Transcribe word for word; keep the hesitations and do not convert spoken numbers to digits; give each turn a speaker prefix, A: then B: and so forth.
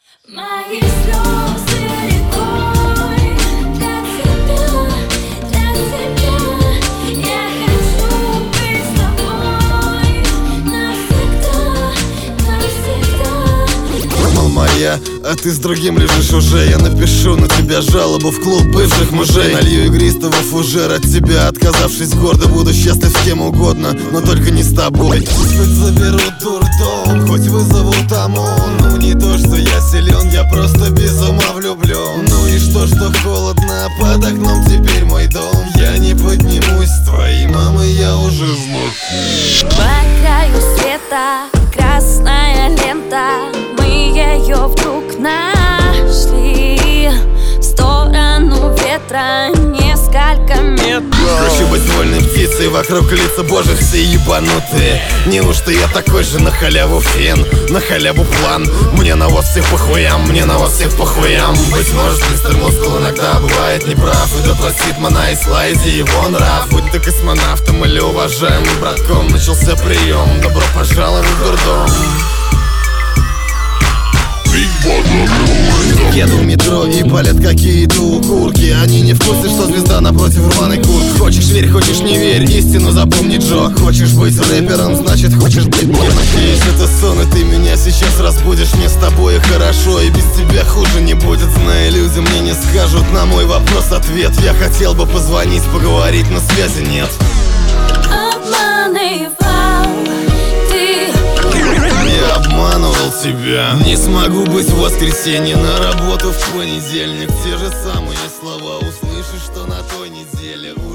A: Мои слезы рекой для тебя, для тебя. Я хочу быть с тобой навсегда, навсегда.
B: Мол, моя, а ты с другим лежишь уже. Я напишу на тебя жалобу в клуб бывших мужей. Налью игристого фужер от тебя, отказавшись гордо, буду счастлив с кем угодно, но только не с тобой. Хоть заберут дурдом, хоть вызовут ОМОН. Ну не то, что я силен, я просто без ума влюблен. Ну и что, что холодно, под окном теперь мой дом. Я не поднимусь с твоей мамой, я уже знаком.
A: По краю света красная лента, мы ее вдруг нашли. В сторону ветра несколько метров.
B: Хочу быть вольной птицей, вокруг лица божьих все ебанутые. Неужто я такой же на халяву фен, на халяву план? Мне на вас всех похуям, мне на вас всех похуям. Быть может, мистер Мускул иногда бывает неправ, и да простит Мона и Слайди его нрав. Будь ты космонавтом или уважаемым братком, начался прием, добро пожаловать в дурдом. Еду в метро и палят какие-то укурки. Они не в курсе, что звезда напротив рваной куртки. Хочешь верь, хочешь не верь, истину запомни, Джо. Хочешь быть рэпером, значит хочешь быть мне. Надеюсь, это сон, и ты меня сейчас разбудишь. Мне с тобой хорошо, и без тебя хуже не будет. Зная, люди мне не скажут на мой вопрос ответ. Я хотел бы позвонить, поговорить, но связи нет.
A: Обманывал ты.
B: Я обманывал тебя. Не смогу быть в воскресенье, на работу в понедельник. Те же самые слова услышишь, что на той неделе.